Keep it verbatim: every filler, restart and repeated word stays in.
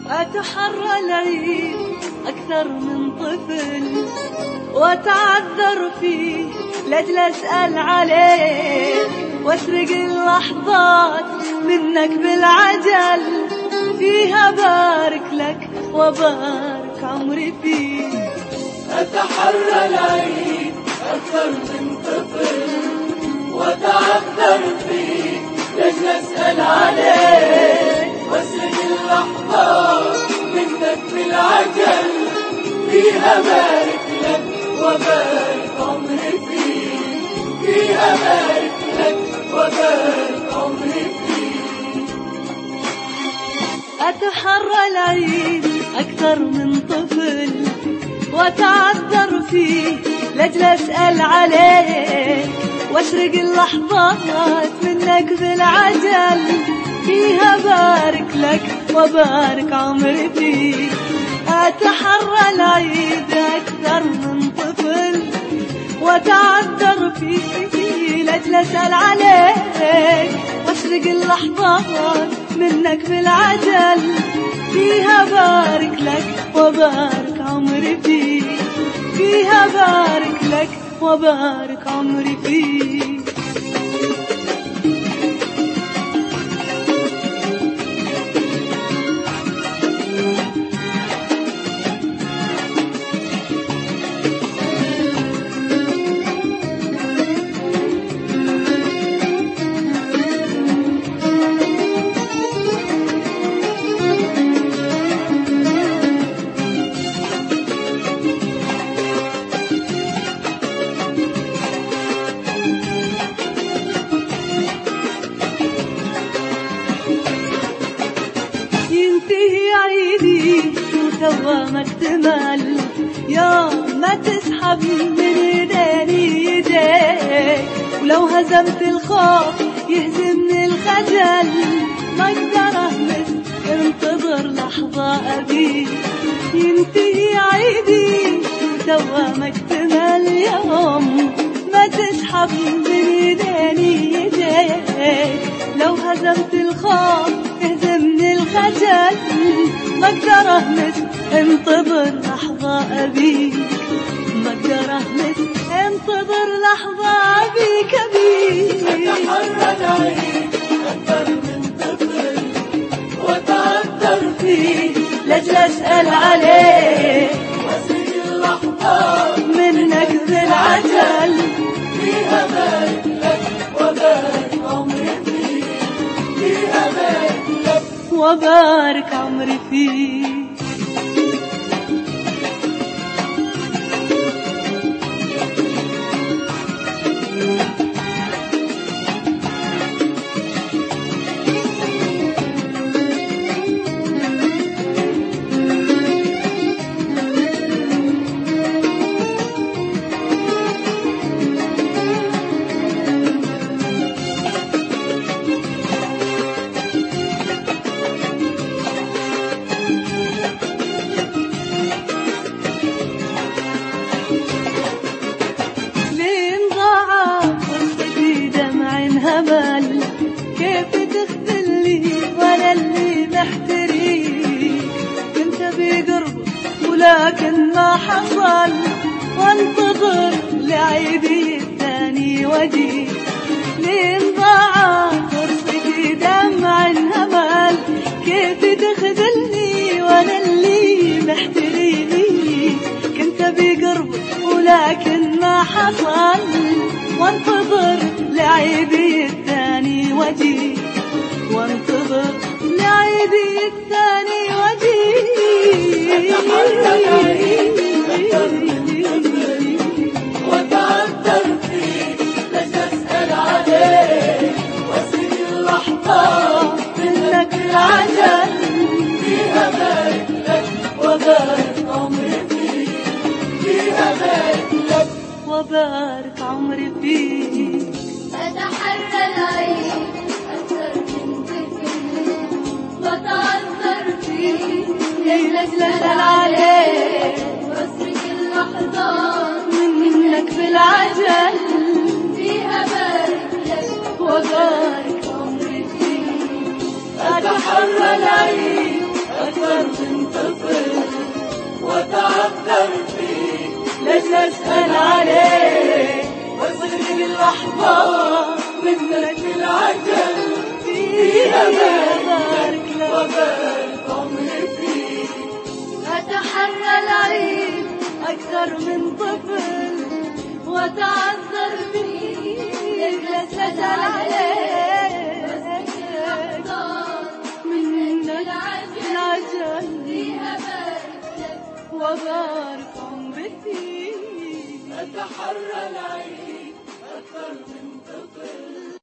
أتحرى العيد أكثر من طفل وأتعذر فيه لأجل أسأل عليك وأسرق اللحظات منك بالعجل فيها بارك لك وبارك عمري فيه. أتحرى العيد أكثر من طفل وأتعذر فيه لأجل أسأل عليك وأسرق اللحظات منك بالعجل فيها بارك لك وبارك عمري فيه. فيها بارك لك وبارك عمري فيه. أتحرى العيد أكثر من طفل وأتعذر فيه لأجل أسأل عليك وأسرق اللحظات منك بالعجل فيها بارك لك وبارك عمري فيه. أتحرى العيد أكثر من طفل وأتعذر فيه لأجل أسأل عليك وأسرق اللحظات منك بالعجل فيها بارك لك وبارك عمري فيه. فيها بارك لك وبارك عمري فيه. ينتهي عيدي وتوا ما اكتمل يوم ما تسحب من ايديني يديك ولو هزمت الخوف يهزمني الخجل ما اقدر اهمس انتظر لحظة ابيك. ينتهي عيدي وتوا ما اكتمل يوم ما تسحب من ايديني يديك لو هزمت الخوف يهزمني الخجل ما اقدر اهمس انتظر لحظة ابيك. ما اقدر اهمس انتظر لحظة ابيك ابيك. أتحرى العيد أكثر من طفل وأتعذر فيه لأجل أسأل عليك وأسرق اللحظات منك بالعجل فيها بارك لك وبارك عمري فيه. فيها بارك لك وبارك عمري فيه. همل كيف تخذلني وانا اللي محتريك كنت بقربك ولكن ما حصل وانتظر لعيدي الثاني وجيك. لين ضاع فرصتي دمع همل كيف تخذلني وانا اللي محتريك كنت بقربك ولكن ما حصل وانتظر لعيدي الثاني وجيك. وانتظر لعيدي الثاني وجيك. وأتعذر فيه لأجل أسأل عليك وأسرق اللحظات منك بالعجل فيها بارك لك وبارك عمري فيه. فيها بارك لك وبارك عمري فيه. أتحرى العيد أكثر من طفل وأتعذر فيه لأجل أسأل عليك وأسرق اللحظات منك بالعجل فيها بارك لك وبارك عمري فيه. أتحرى العيد أكثر أكثر من طفل وأتعذر فيك. ليش أسأل عليك وأصغري باللحظة منك بالعجل فيها بارك لك وبارك عمري فيك. أتحرى العيد أكثر من طفل وأتعذر فيك. ليش أسأل عليك منك العجل فيها بارك لك وبارك عمري فيك. أتحرى العيد أكثر من طفل